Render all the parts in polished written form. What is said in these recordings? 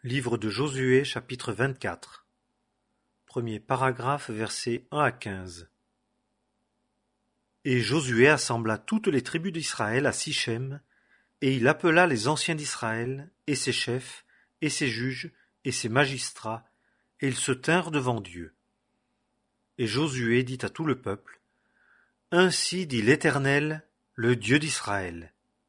Livre de Josué, chapitre 24. Premier paragraphe, versets 1 à 15. Et Josué assembla toutes les tribus d'Israël à Sichem, et il appela les anciens d'Israël, et ses chefs, et ses juges, et ses magistrats, et ils se tinrent devant Dieu. Et Josué dit à tout le peuple: Ainsi dit l'Éternel, le Dieu d'Israël.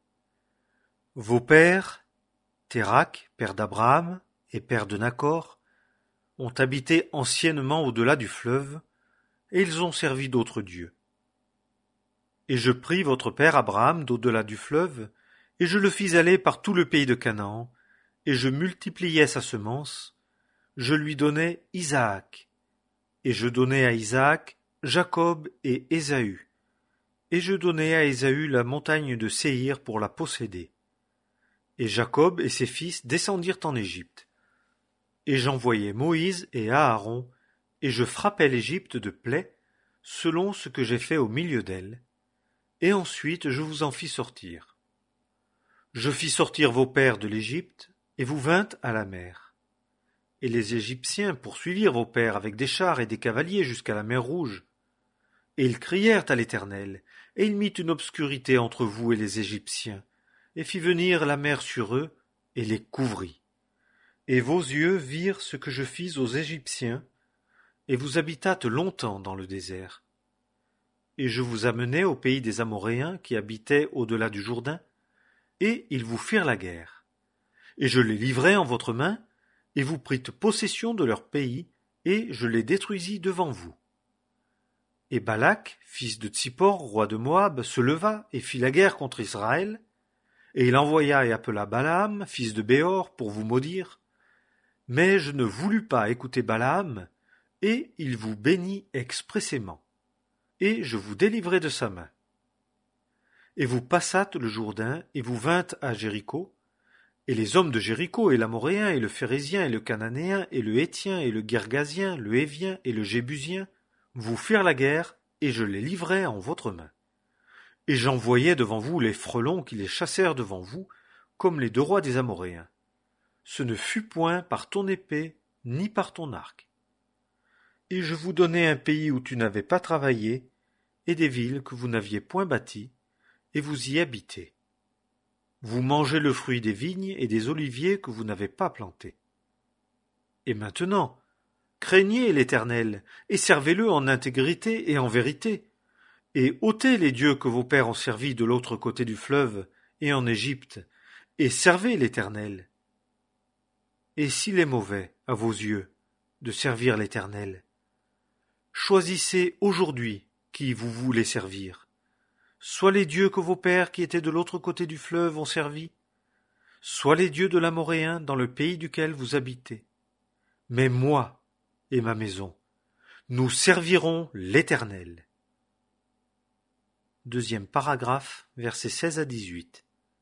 Vos pères, Térakh, père d'Abraham et père de Nachor, ont habité anciennement au-delà du fleuve, et ils ont servi d'autres dieux. Et je pris votre père Abraham d'au-delà du fleuve, et je le fis aller par tout le pays de Canaan, et je multipliai sa semence, je lui donnai Isaac, et je donnai à Isaac Jacob et Ésaü, et je donnai à Ésaü la montagne de Séhir pour la posséder. Et Jacob et ses fils descendirent en Égypte. Et j'envoyai Moïse et Aaron, et je frappai l'Égypte de plaies, selon ce que j'ai fait au milieu d'elle, et ensuite je vous en fis sortir. Je fis sortir vos pères de l'Égypte, et vous vîntes à la mer. Et les Égyptiens poursuivirent vos pères avec des chars et des cavaliers jusqu'à la mer Rouge. Et ils crièrent à l'Éternel, et il mit une obscurité entre vous et les Égyptiens, et fit venir la mer sur eux, et les couvrit. Et vos yeux virent ce que je fis aux Égyptiens, et vous habitâtes longtemps dans le désert. Et je vous amenai au pays des Amoréens qui habitaient au-delà du Jourdain, et ils vous firent la guerre. Et je les livrai en votre main, et vous prîtes possession de leur pays, et je les détruisis devant vous. Et Balak, fils de Tsippor, roi de Moab, se leva et fit la guerre contre Israël, et il envoya et appela Balaam, fils de Béor, pour vous maudire. Mais je ne voulus pas écouter Balaam, et il vous bénit expressément, et je vous délivrai de sa main. Et vous passâtes le Jourdain, et vous vîntes à Jéricho, et les hommes de Jéricho, et l'Amoréen, et le Phérézien, et le Cananéen, et le Héthien, et le Guergasien, le Hévien, et le Jébusien, vous firent la guerre, et je les livrai en votre main. Et j'envoyai devant vous les frelons qui les chassèrent devant vous, comme les 2 rois des Amoréens. Ce ne fut point par ton épée, ni par ton arc. Et je vous donnai un pays où tu n'avais pas travaillé, et des villes que vous n'aviez point bâties, et vous y habitez. Vous mangez le fruit des vignes et des oliviers que vous n'avez pas plantés. Et maintenant, craignez l'Éternel, et servez-le en intégrité et en vérité, et ôtez les dieux que vos pères ont servis de l'autre côté du fleuve et en Égypte, et servez l'Éternel. Et s'il est mauvais, à vos yeux, de servir l'Éternel, choisissez aujourd'hui qui vous voulez servir, soit les dieux que vos pères qui étaient de l'autre côté du fleuve ont servi, soit les dieux de l'Amoréen dans le pays duquel vous habitez. Mais moi et ma maison, nous servirons l'Éternel. Deuxième paragraphe, versets 16 à 18.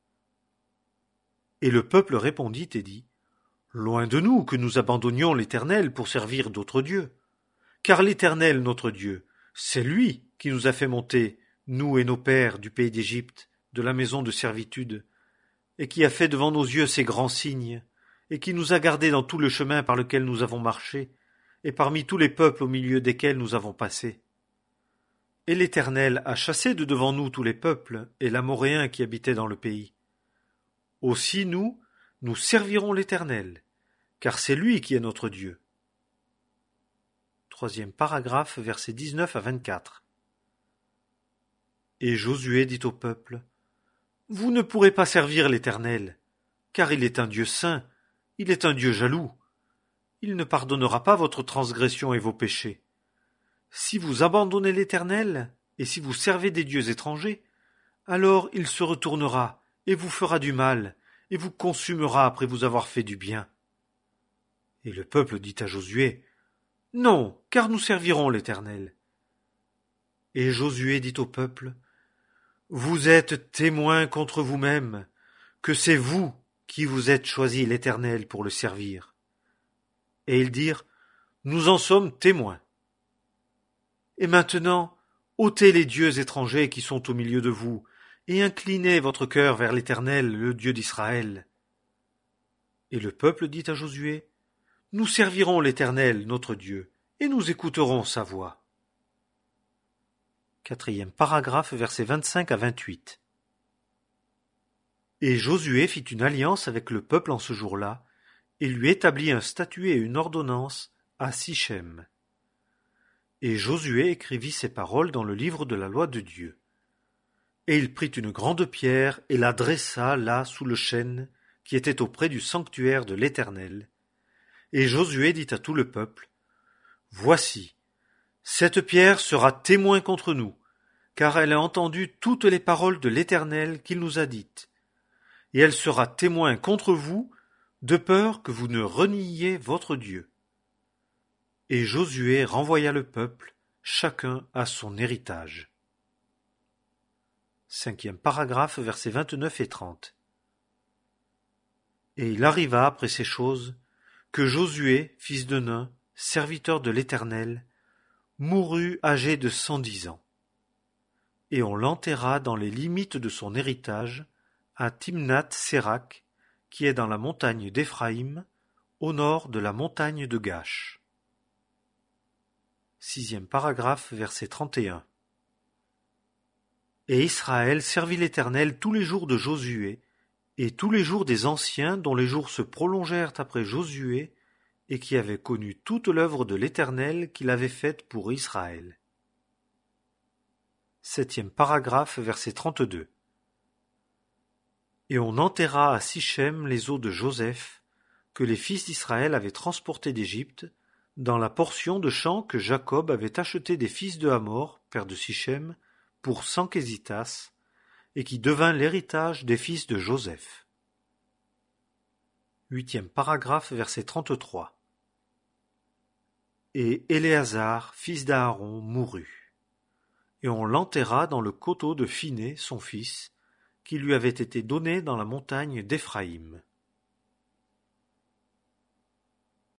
Et le peuple répondit et dit: Loin de nous que nous abandonnions l'Éternel pour servir d'autres dieux. Car l'Éternel, notre Dieu, c'est lui qui nous a fait monter, nous et nos pères, du pays d'Égypte, de la maison de servitude, et qui a fait devant nos yeux ces grands signes, et qui nous a gardés dans tout le chemin par lequel nous avons marché, et parmi tous les peuples au milieu desquels nous avons passé. Et l'Éternel a chassé de devant nous tous les peuples, et l'Amoréen qui habitait dans le pays. Aussi nous servirons l'Éternel, car c'est lui qui est notre Dieu. Troisième paragraphe, versets 19 à 24. Et Josué dit au peuple: Vous ne pourrez pas servir l'Éternel, car il est un Dieu saint, il est un Dieu jaloux. Il ne pardonnera pas votre transgression et vos péchés. Si vous abandonnez l'Éternel, et si vous servez des dieux étrangers, alors il se retournera, et vous fera du mal, et vous consumera après vous avoir fait du bien. Et le peuple dit à Josué: Non, car nous servirons l'Éternel. Et Josué dit au peuple: Vous êtes témoins contre vous-même, que c'est vous qui vous êtes choisi l'Éternel pour le servir. Et ils dirent: Nous en sommes témoins. Et maintenant, ôtez les dieux étrangers qui sont au milieu de vous, et inclinez votre cœur vers l'Éternel, le Dieu d'Israël. Et le peuple dit à Josué: Nous servirons l'Éternel, notre Dieu, et nous écouterons sa voix. Quatrième paragraphe, versets 25 à 28. Et Josué fit une alliance avec le peuple en ce jour-là, et lui établit un statut et une ordonnance à Sichem. Et Josué écrivit ces paroles dans le livre de la loi de Dieu. Et il prit une grande pierre et la dressa là sous le chêne qui était auprès du sanctuaire de l'Éternel. Et Josué dit à tout le peuple: Voici, cette pierre sera témoin contre nous, car elle a entendu toutes les paroles de l'Éternel qu'il nous a dites. Et elle sera témoin contre vous, de peur que vous ne reniiez votre Dieu. Et Josué renvoya le peuple, chacun à son héritage. Cinquième paragraphe, versets 29 et 30. Et il arriva après ces choses, que Josué, fils de Nun, serviteur de l'Éternel, mourut âgé de 110 ans. Et on l'enterra dans les limites de son héritage, à Timnath-Sérak, qui est dans la montagne d'Éphraïm, au nord de la montagne de Gash. Sixième paragraphe, verset 31. Et Israël servit l'Éternel tous les jours de Josué, et tous les jours des anciens dont les jours se prolongèrent après Josué, et qui avaient connu toute l'œuvre de l'Éternel qu'il avait faite pour Israël. Septième paragraphe, verset 32. Et on enterra à Sichem les os de Joseph, que les fils d'Israël avaient transportés d'Égypte, dans la portion de champ que Jacob avait acheté des fils de Hamor, père de Sichem, pour 100 késitas, et qui devint l'héritage des fils de Joseph. Huitième paragraphe, verset 33. Et Éléazar, fils d'Aaron, mourut. Et on l'enterra dans le coteau de Phiné, son fils, qui lui avait été donné dans la montagne d'Éphraïm.